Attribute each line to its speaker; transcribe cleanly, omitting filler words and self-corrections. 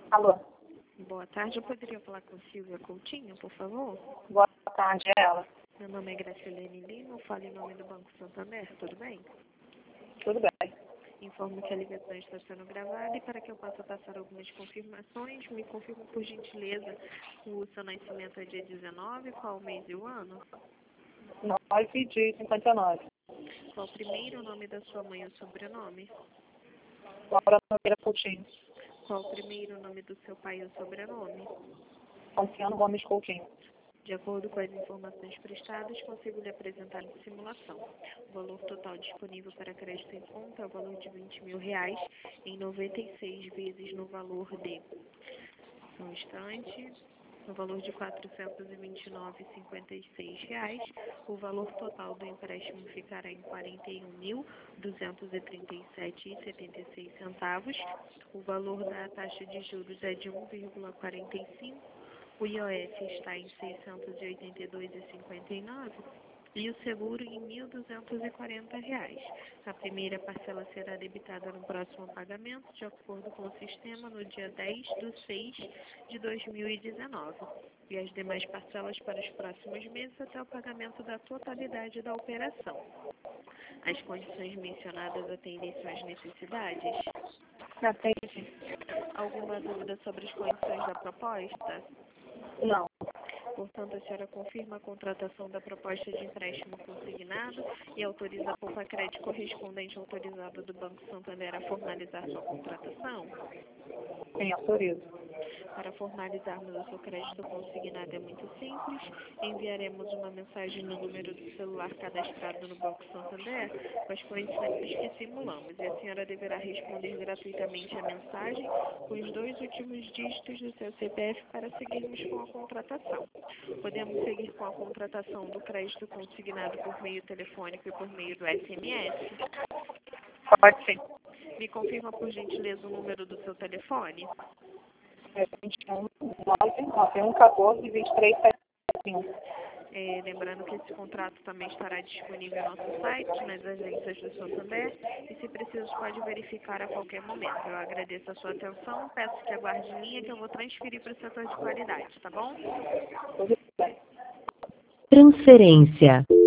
Speaker 1: Alô,
Speaker 2: Boa tarde, eu poderia falar com Silvia Coutinho, por favor?
Speaker 1: boa tarde, é ela.
Speaker 2: Meu nome é Gracilene Lima, eu falo em nome do Banco Santander, tudo bem?
Speaker 1: Tudo bem.
Speaker 2: Informo que a ligação está sendo gravada e para que eu possa passar algumas confirmações, me confirma por gentileza o seu nascimento é dia 19, qual o mês e o ano?
Speaker 1: 9 de 59.
Speaker 2: Qual o primeiro nome da sua mãe ou sobrenome?
Speaker 1: Laura Nogueira Coutinho.
Speaker 2: Qual o primeiro nome do seu pai ou sobrenome?
Speaker 1: Luciano Gomes Coutinho.
Speaker 2: De acordo com as informações prestadas, consigo lhe apresentar em simulação. O valor total disponível para crédito em conta é o valor de R$ 20.000 em 96 vezes no valor de, no instante, no valor de R$ 429,56. O valor total do empréstimo ficará em R$ 41.237,76. O valor da taxa de juros é de 1,45. O IOF está em R$ 682,59 e o seguro em R$ 1.240. A primeira parcela será debitada no próximo pagamento, de acordo com o sistema, no dia 10/6/2019, e as demais parcelas para os próximos meses até o pagamento da totalidade da operação. As condições mencionadas atendem suas necessidades?
Speaker 1: Atende?
Speaker 2: Alguma dúvida sobre as condições da proposta?
Speaker 1: Não.
Speaker 2: Portanto, a senhora confirma a contratação da proposta de empréstimo consignado e autoriza a Poupa Crédito correspondente autorizado do Banco Santander a formalizar sua contratação?
Speaker 1: Sim, autorizo.
Speaker 2: Para formalizarmos o seu crédito consignado é muito simples. Enviaremos uma mensagem no número do celular cadastrado no Banco Santander com as condições que simulamos e a senhora deverá responder gratuitamente a mensagem com os 2 últimos dígitos do seu CPF para seguirmos com a contratação. Podemos seguir com a contratação do crédito consignado por meio telefônico e por meio do SMS?
Speaker 1: Pode sim.
Speaker 2: Me confirma, por gentileza, o número do seu telefone?
Speaker 1: É 21 9 91 14 23 75.
Speaker 2: Lembrando que esse contrato também estará disponível no nosso site, nas agências do Santander, e se preciso pode verificar a qualquer momento. Eu agradeço a sua atenção, peço que aguarde em linha que eu vou transferir para o setor de qualidade, tá bom?
Speaker 1: Tudo bem.
Speaker 3: Transferência.